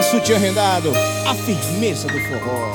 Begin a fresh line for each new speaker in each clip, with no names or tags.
Sutiã Rendado, a firmeza do forró.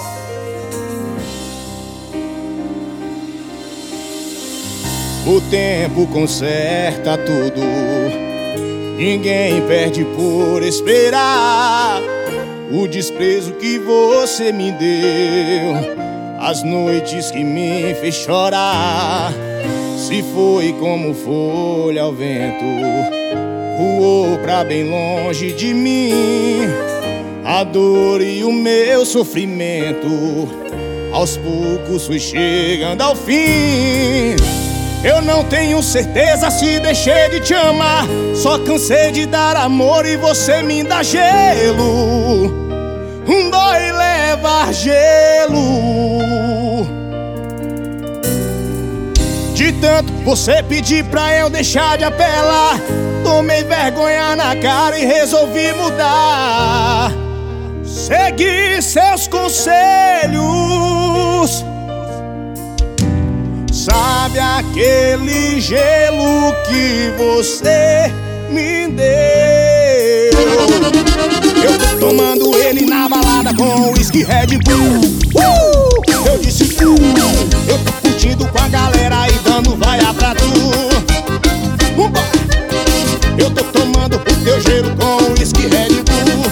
O tempo conserta tudo, ninguém perde por esperar. O desprezo que você me deu, as noites que me fez chorar. Se foi como folha ao vento, voou pra bem longe de mim. A dor e o meu sofrimento aos poucos foi chegando ao fim. Eu não tenho certeza se deixei de te amar, só cansei de dar amor e você me dá gelo. Dói levar gelo. De tanto você pedir pra eu deixar de apelar, tomei vergonha na cara e resolvi mudar. Segui seus conselhos. Sabe aquele gelo que você me deu? Eu tô tomando ele na balada com whisky Red Bull. Eu disse eu tô curtindo com a galera e dando vaia pra tu. Eu tô tomando o teu gelo com whisky Red Bull.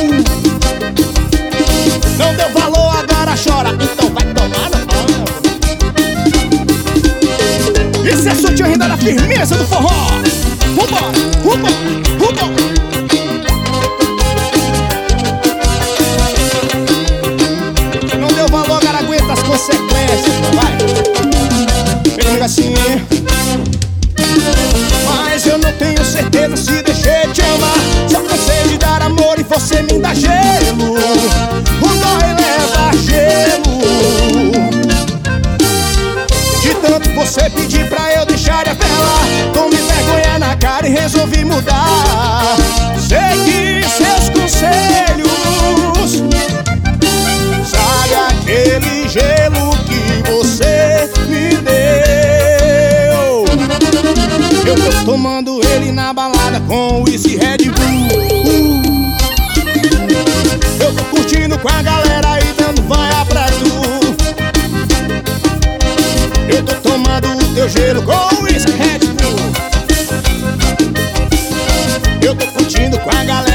Não deu valor, agora chora, então vai tomar na mão. Isso é Sutiã Rendado, a firmeza do forró. Vambora, vambora, vambora. Não deu valor, agora aguenta as consequências, vai. Eu digo assim: mas eu não tenho certeza se deixei de te amar, só cansei de dar amor e você me dá gelo. O dói leva gelo. De tanto você pedir pra eu deixar de apelar, tomei vergonha na cara e resolvi mudar. Segui seus conselhos. Sabe aquele gelo que você me deu? Eu tô tomando ele na balada com whisky Red Bull. Eu tô curtindo com a galera e dando vaia pra tu. Eu tô tomando o teu gelo com whisky Red Bull. Eu tô curtindo com a galera